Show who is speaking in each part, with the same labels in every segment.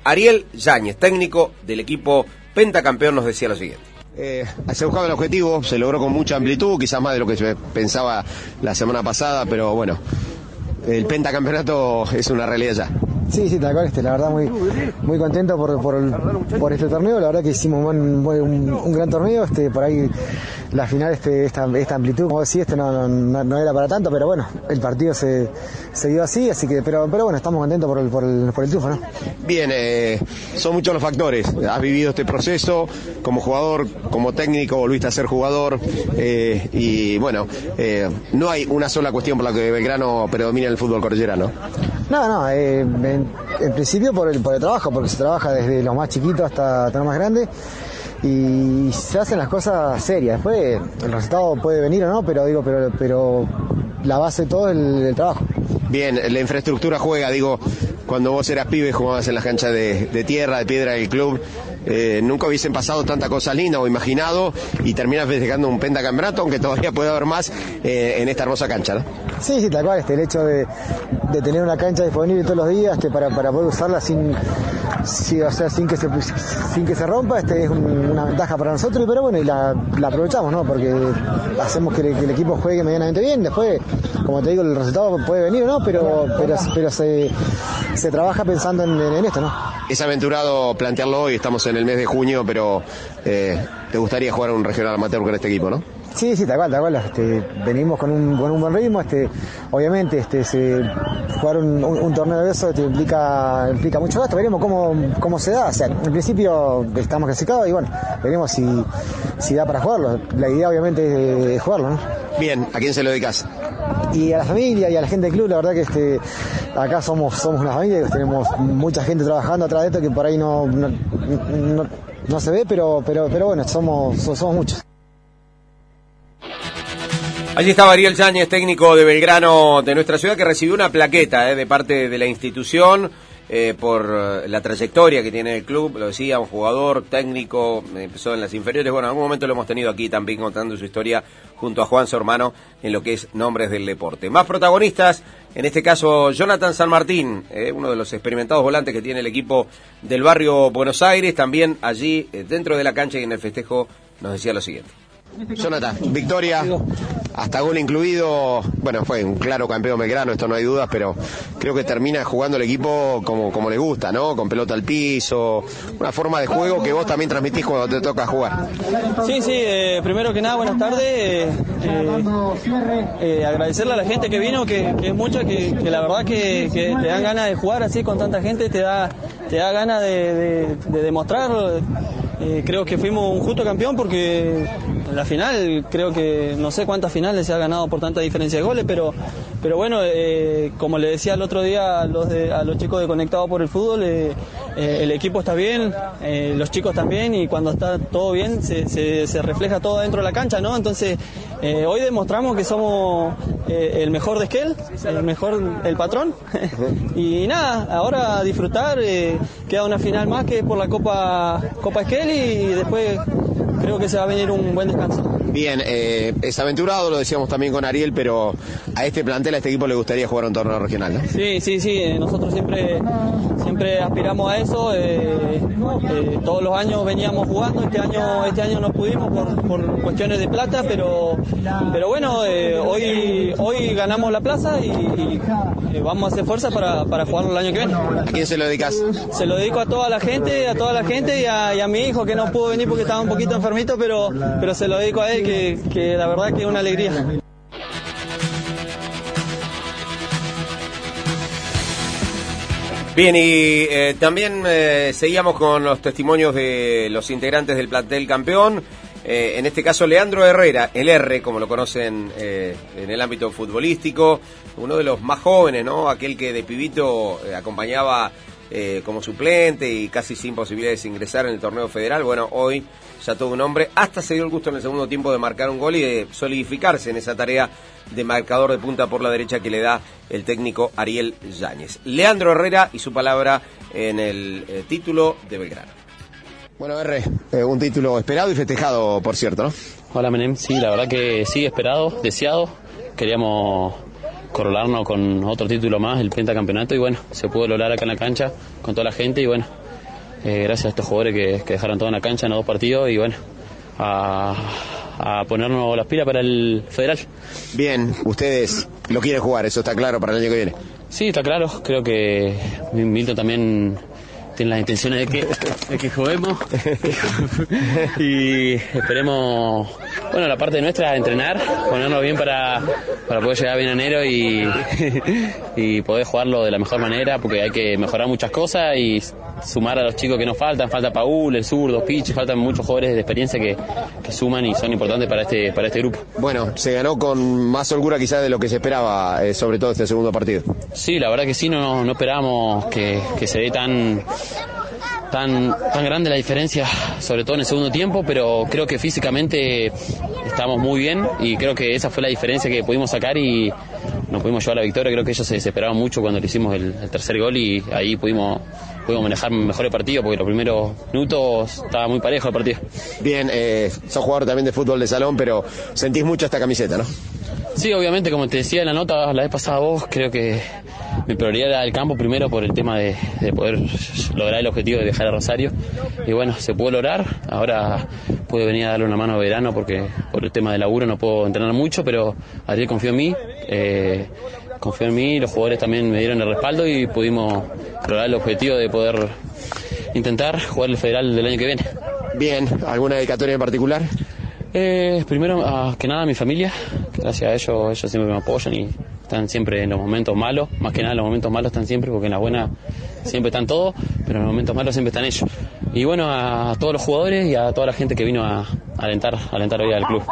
Speaker 1: Ariel Yáñez, técnico del equipo pentacampeón, nos decía lo siguiente.
Speaker 2: Se buscaba el objetivo, se logró con mucha amplitud, quizás más de lo que se pensaba la semana pasada, pero bueno, el pentacampeonato es una realidad ya.
Speaker 3: Sí, tal cual, la verdad muy contento por este torneo, la verdad que hicimos un gran torneo, por ahí la final esta amplitud, como decía, no era para tanto, pero bueno, el partido se dio así que, pero bueno, estamos contentos por el triunfo, ¿no?
Speaker 2: Bien, son muchos los factores, has vivido este proceso como jugador, como técnico, volviste a ser jugador, y bueno, no hay una sola cuestión por la que Belgrano predomina en el fútbol cordillerano.
Speaker 3: No, en principio por el trabajo, porque se trabaja desde los más chiquitos hasta los más grandes y se hacen las cosas serias. Después el resultado puede venir o no, pero la base de todo es el trabajo.
Speaker 2: Bien, la infraestructura juega, cuando vos eras pibe jugabas en las canchas de tierra, de piedra del club, nunca hubiesen pasado tanta cosa linda o imaginado y terminas festejando un pentacampeonato, aunque todavía puede haber más en esta hermosa cancha, ¿no?
Speaker 3: Sí, tal cual, el hecho de tener una cancha disponible todos los días para poder usarla sin que se rompa, es una ventaja para nosotros, pero bueno, y la aprovechamos, ¿no? Porque hacemos que el equipo juegue medianamente bien. Después, como te digo, el resultado puede venir o no, pero se trabaja pensando en esto, ¿no?
Speaker 2: Es aventurado plantearlo hoy, estamos en el mes de junio, pero te gustaría jugar un regional amateur con este equipo, ¿no?
Speaker 3: Sí, tal cual. Venimos con un buen ritmo. Obviamente, jugar un torneo de eso implica mucho gasto. Veremos cómo se da. O sea, en principio estamos clasificados y bueno, veremos si da para jugarlo. La idea, obviamente, es jugarlo, ¿no?
Speaker 2: Bien, ¿a quién se lo dedicas?
Speaker 3: Y a la familia y a la gente del club. La verdad que acá somos una familia, tenemos mucha gente trabajando atrás de esto que por ahí no se ve, pero bueno, somos muchos.
Speaker 1: Allí estaba Ariel Yáñez, técnico de Belgrano de nuestra ciudad, que recibió una plaqueta de parte de la institución por la trayectoria que tiene el club. Lo decía, un jugador técnico, empezó en las inferiores. Bueno, en algún momento lo hemos tenido aquí también contando su historia junto a Juan, su hermano, en lo que es Nombres del Deporte. Más protagonistas, en este caso Jonathan San Martín, uno de los experimentados volantes que tiene el equipo del barrio Buenos Aires, también allí dentro de la cancha y en el festejo nos decía lo siguiente.
Speaker 2: Jonathan, victoria, hasta gol incluido, bueno, fue un claro campeón Belgrano, esto no hay dudas, pero creo que termina jugando el equipo como le gusta, ¿no? Con pelota al piso, una forma de juego que vos también transmitís cuando te toca jugar.
Speaker 4: Sí, primero que nada, buenas tardes, agradecerle a la gente que vino, que es mucha, que la verdad que te dan ganas de jugar así con tanta gente, te da ganas de demostrar. Creo que fuimos un justo campeón porque en la final, creo que no sé cuántas finales se ha ganado por tanta diferencia de goles, pero bueno, como le decía el otro día a los chicos de Conectados por el Fútbol, el equipo está bien, los chicos también, y cuando está todo bien se refleja todo dentro de la cancha, ¿no? Entonces hoy demostramos que somos el mejor de Esquel, el patrón y nada, ahora a disfrutar. Queda una final más que por la Copa Esquel y después creo que se va a venir un buen descanso.
Speaker 2: Bien, es aventurado, lo decíamos también con Ariel, pero a este plantel, a este equipo le gustaría jugar un torneo regional, ¿no?
Speaker 4: Sí, nosotros siempre aspiramos a eso, todos los años veníamos jugando, este año no pudimos por cuestiones de plata, pero bueno, hoy ganamos la plaza y vamos a hacer fuerza para jugarlo el año que viene.
Speaker 2: ¿A quién se lo dedicas?
Speaker 4: Se lo dedico a toda la gente y a mi hijo, que no pudo venir porque estaba un poquito enfermito, pero se lo dedico a él, que la verdad que es una alegría.
Speaker 1: Bien, y también seguíamos con los testimonios de los integrantes del plantel campeón. En este caso Leandro Herrera, el R, como lo conocen en el ámbito futbolístico, uno de los más jóvenes, ¿no? Aquel que de pibito acompañaba como suplente y casi sin posibilidades de ingresar en el torneo federal. Bueno, hoy ya todo un hombre, hasta se dio el gusto en el segundo tiempo de marcar un gol y de solidificarse en esa tarea de marcador de punta por la derecha que le da el técnico Ariel Yáñez. Leandro Herrera y su palabra en el título de Belgrano.
Speaker 2: Bueno, R, un título esperado y festejado, por cierto, ¿no?
Speaker 5: Hola, Menem. Sí, la verdad que sí, esperado, deseado. Queríamos corolarnos con otro título más, el pentacampeonato, y bueno, se pudo lograr acá en la cancha con toda la gente y bueno, gracias a estos jugadores que dejaron todo en la cancha en los 2 partidos y bueno, a ponernos las pilas para el Federal.
Speaker 2: Bien, ustedes lo quieren jugar, eso está claro para el año que viene.
Speaker 5: Sí, está claro, creo que Milton también tiene las intenciones de que juguemos y esperemos, bueno, la parte nuestra, entrenar, ponernos bien para poder llegar bien a enero y poder jugarlo de la mejor manera, porque hay que mejorar muchas cosas y sumar a los chicos que nos falta Paul, el zurdo, Pichi, faltan muchos jugadores de experiencia que suman y son importantes para este grupo.
Speaker 2: Bueno, se ganó con más holgura quizás de lo que se esperaba, sobre todo este segundo partido.
Speaker 5: Sí, la verdad que sí, no esperábamos que se dé tan grande la diferencia, sobre todo en el segundo tiempo, pero creo que físicamente estamos muy bien y creo que esa fue la diferencia que pudimos sacar y nos pudimos llevar la victoria. Creo que ellos se desesperaban mucho cuando le hicimos el tercer gol y ahí pudimos manejar mejor el partido porque los primeros minutos estaba muy parejo el partido.
Speaker 2: Bien, sos jugador también de fútbol de salón, pero sentís mucho esta camiseta, ¿no?
Speaker 5: Sí, obviamente, como te decía en la nota la vez pasada vos, creo que mi prioridad era el campo primero por el tema de poder lograr el objetivo de dejar a Rosario y bueno, se pudo lograr. Ahora pude venir a darle una mano a Verano porque por el tema de laburo no puedo entrenar mucho, pero Ariel confió en mí, los jugadores también me dieron el respaldo y pudimos lograr el objetivo de poder intentar jugar el Federal del año que viene.
Speaker 2: Bien, ¿alguna dedicatoria en particular?
Speaker 5: Primero que nada mi familia, gracias a ellos siempre me apoyan y están siempre en los momentos malos, más que nada en los momentos malos están siempre, porque en las buenas siempre están todos, pero en los momentos malos siempre están ellos. Y bueno, a todos los jugadores y a toda la gente que vino a alentar hoy al club.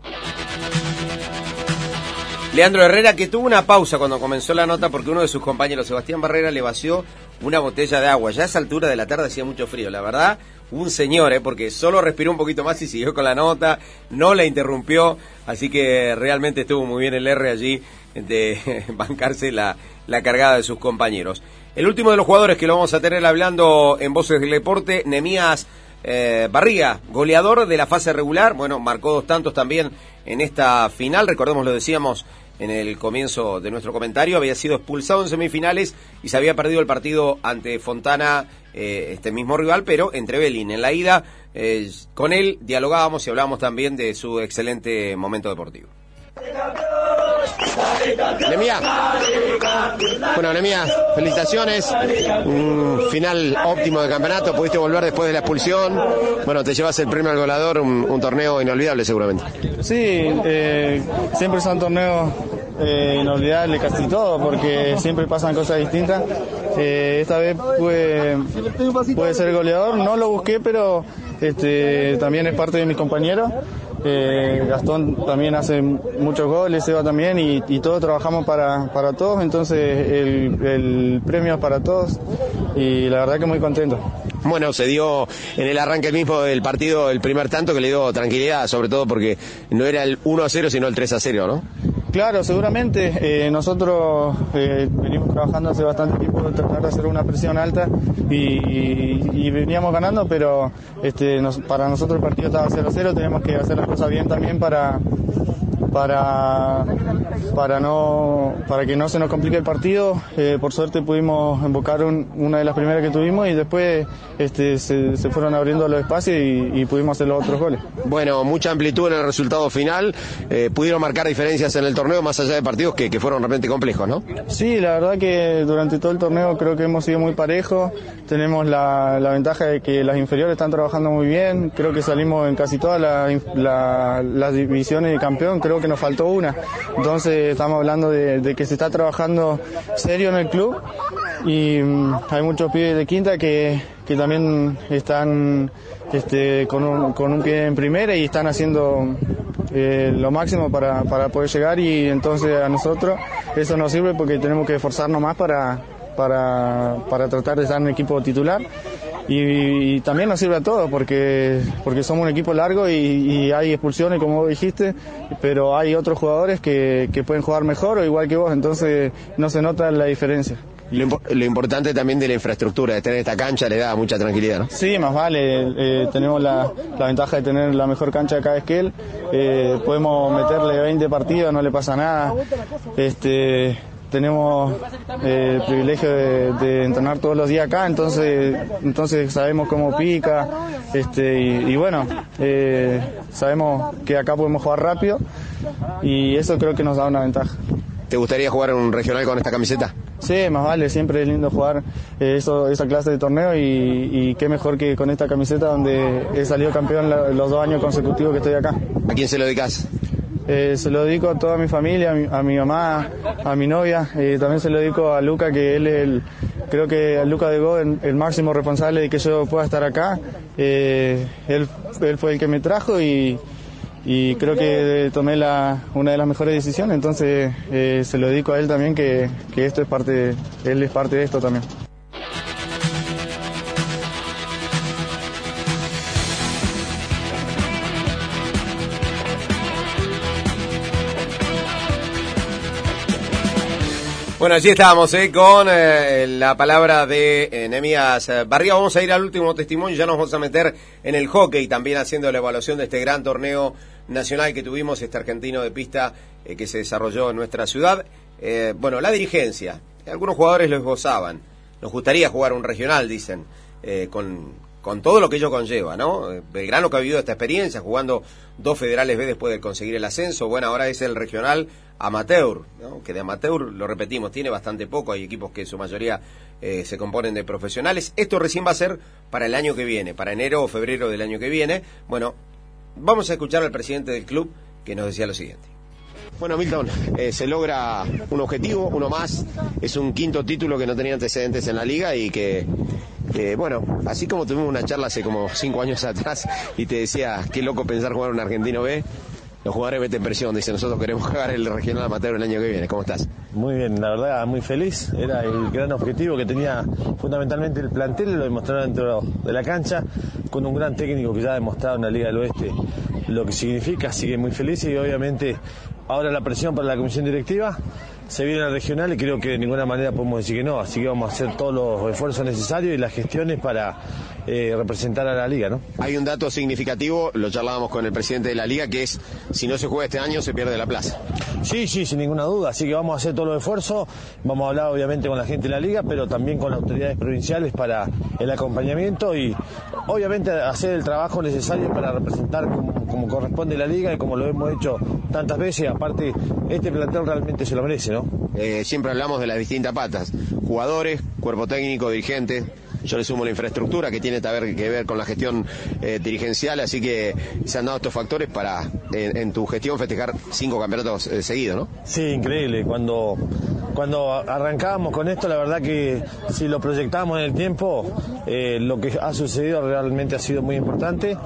Speaker 1: Leandro Herrera, que tuvo una pausa cuando comenzó la nota porque uno de sus compañeros, Sebastián Barrera, le vació una botella de agua. Ya a esa altura de la tarde hacía mucho frío, la verdad, un señor, porque solo respiró un poquito más y siguió con la nota, no la interrumpió, así que realmente estuvo muy bien el R allí de bancarse la cargada de sus compañeros. El último de los jugadores que lo vamos a tener hablando en Voces del Deporte, Nehemías Barriga, goleador de la fase regular, bueno, marcó 2 tantos también en esta final, recordemos, lo decíamos en el comienzo de nuestro comentario, había sido expulsado en semifinales y se había perdido el partido ante Fontana, este mismo rival, pero entre Belín. En la ida, con él dialogábamos y hablábamos también de su excelente momento deportivo.
Speaker 2: Nehemías. Bueno, Nehemías, felicitaciones. Un final óptimo de campeonato. Pudiste volver después de la expulsión. Bueno, te llevas el premio al goleador, un torneo inolvidable seguramente.
Speaker 4: Sí, siempre son torneos inolvidables casi todo, porque siempre pasan cosas distintas. Esta vez pude ser goleador, no lo busqué, pero también es parte de mis compañeros. Gastón también hace muchos goles, Seba también, y todos trabajamos para todos, entonces el premio es para todos y la verdad que muy contento.
Speaker 2: Bueno, se dio en el arranque mismo del partido el primer tanto que le dio tranquilidad, sobre todo porque no era el 1-0 sino el 3-0, ¿no?
Speaker 4: Claro, seguramente nosotros venimos trabajando hace bastante tiempo de tratar de hacer una presión alta y veníamos ganando, pero para nosotros el partido estaba 0-0, tenemos que hacer las cosas bien también para que no se nos complique el partido. Por suerte pudimos invocar una de las primeras que tuvimos y después se fueron abriendo los espacios y pudimos hacer los otros goles.
Speaker 2: Bueno, mucha amplitud en el resultado final, pudieron marcar diferencias en el torneo más allá de partidos que fueron realmente complejos, ¿no?
Speaker 4: Sí, la verdad que durante todo el torneo creo que hemos sido muy parejos, tenemos la ventaja de que las inferiores están trabajando muy bien, creo que salimos en casi todas las divisiones de campeón, creo que nos faltó una, entonces estamos hablando de que se está trabajando serio en el club y hay muchos pibes de quinta que también están con un pie en primera y están haciendo lo máximo para poder llegar, y entonces a nosotros eso nos sirve porque tenemos que esforzarnos más para tratar de estar en el equipo titular. Y también nos sirve a todos porque somos un equipo largo y hay expulsiones, como vos dijiste, pero hay otros jugadores que pueden jugar mejor o igual que vos, entonces no se nota la diferencia.
Speaker 2: Lo importante también de la infraestructura, de tener esta cancha, le da mucha tranquilidad, ¿no?
Speaker 4: Sí, más vale, tenemos la ventaja de tener la mejor cancha de cada Esquel, podemos meterle 20 partidos, no le pasa nada,
Speaker 6: tenemos el privilegio de entrenar todos los días acá, entonces sabemos cómo pica, y bueno, sabemos que acá podemos jugar rápido y eso creo que nos da una ventaja.
Speaker 2: ¿Te gustaría jugar en un regional con esta camiseta?
Speaker 6: Sí, más vale, siempre es lindo jugar esa clase de torneo y qué mejor que con esta camiseta donde he salido campeón los 2 años consecutivos que estoy acá.
Speaker 2: ¿A quién se lo dedicas?
Speaker 6: Se lo dedico a toda mi familia, a mi mamá, a mi novia, también se lo dedico a Luca, que él es creo que a Luca de Go, el máximo responsable de que yo pueda estar acá. Él fue el que me trajo y creo que tomé una de las mejores decisiones, entonces se lo dedico a él también, que esto es él es parte de esto también.
Speaker 1: Bueno, allí estábamos con la palabra de Nehemías Barría. Vamos a ir al último testimonio, ya nos vamos a meter en el hockey, también haciendo la evaluación de este gran torneo nacional que tuvimos, este argentino de pista que se desarrolló en nuestra ciudad. Bueno, la dirigencia, algunos jugadores lo esbozaban, nos gustaría jugar un regional, dicen, con todo lo que ello conlleva, ¿no? Belgrano que ha vivido esta experiencia, jugando 2 federales B después de conseguir el ascenso, bueno, ahora es el regional amateur, ¿no? Que de amateur, lo repetimos, tiene bastante poco, hay equipos que en su mayoría se componen de profesionales. Esto recién va a ser para el año que viene, para enero o febrero del año que viene. Bueno, vamos a escuchar al presidente del club que nos decía lo siguiente.
Speaker 2: Bueno, Milton, se logra un objetivo, uno más, es un 5º título que no tenía antecedentes en la liga y que bueno, así como tuvimos una charla hace como 5 años atrás y te decía, qué loco pensar jugar un Argentino B, los jugadores meten presión, dicen, nosotros queremos jugar el regional amateur el año que viene. ¿Cómo estás?
Speaker 7: Muy bien, la verdad, muy feliz. Era el gran objetivo que tenía fundamentalmente el plantel, lo demostraron dentro de la cancha, con un gran técnico que ya ha demostrado en la Liga del Oeste lo que significa, así que muy feliz y obviamente ahora la presión para la comisión directiva. Se viene el regional y creo que de ninguna manera podemos decir que no, así que vamos a hacer todos los esfuerzos necesarios y las gestiones para representar a la liga, ¿no?
Speaker 2: Hay un dato significativo, lo charlábamos con el presidente de la liga, que es, si no se juega este año, se pierde la plaza.
Speaker 7: Sí, sin ninguna duda, así que vamos a hacer todos los esfuerzos, vamos a hablar obviamente con la gente de la liga, pero también con las autoridades provinciales para el acompañamiento y obviamente hacer el trabajo necesario para representar como corresponde la liga y como lo hemos hecho tantas veces. Aparte, este plantel realmente se lo merece, ¿no?
Speaker 2: Siempre hablamos de las distintas patas, jugadores, cuerpo técnico, dirigentes. Yo le sumo la infraestructura que tiene que ver con la gestión dirigencial, así que se han dado estos factores para en tu gestión festejar 5 campeonatos seguidos, ¿no?
Speaker 7: Sí, increíble. Cuando arrancábamos con esto, la verdad que si lo proyectábamos en el tiempo, lo que ha sucedido realmente ha sido muy importante.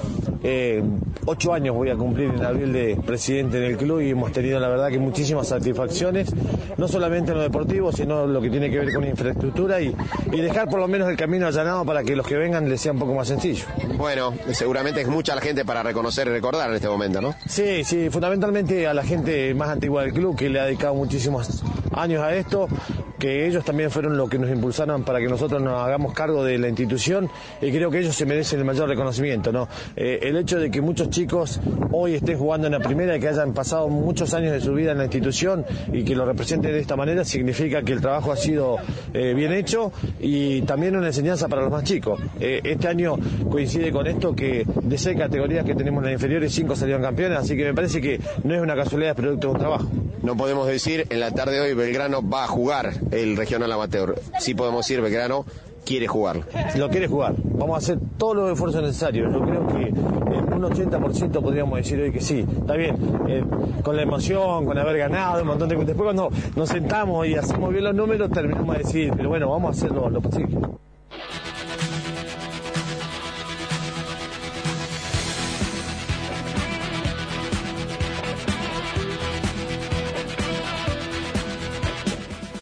Speaker 7: 8 años voy a cumplir en abril de presidente del club y hemos tenido la verdad que muchísimas satisfacciones, no solamente en lo deportivo, sino lo que tiene que ver con infraestructura y dejar por lo menos el camino allanado para que los que vengan les sea un poco más sencillo.
Speaker 2: Bueno, seguramente es mucha la gente para reconocer y recordar en este momento, ¿no?
Speaker 7: Sí, fundamentalmente a la gente más antigua del club que le ha dedicado muchísimos años a esto, que ellos también fueron los que nos impulsaron para que nosotros nos hagamos cargo de la institución y creo que ellos se merecen el mayor reconocimiento, ¿no? El hecho de que muchos chicos hoy estén jugando en la primera y que hayan pasado muchos años de su vida en la institución y que lo representen de esta manera significa que el trabajo ha sido bien hecho y también una enseñanza para los más chicos. Este año coincide con esto que de 6 categorías que tenemos en las inferiores, 5 salieron campeones, así que me parece que no es una casualidad, es producto de un trabajo.
Speaker 2: No podemos decir en la tarde de hoy Belgrano va a jugar el regional amateur. Sí podemos decir Belgrano quiere jugar.
Speaker 7: Lo quiere jugar. Vamos a hacer todos los esfuerzos necesarios. Yo creo que en un 80% podríamos decir hoy que sí. Está bien, con la emoción, con haber ganado, un montón de cosas. Después cuando nos sentamos y hacemos bien los números terminamos de decir, pero bueno, vamos a hacer lo posible.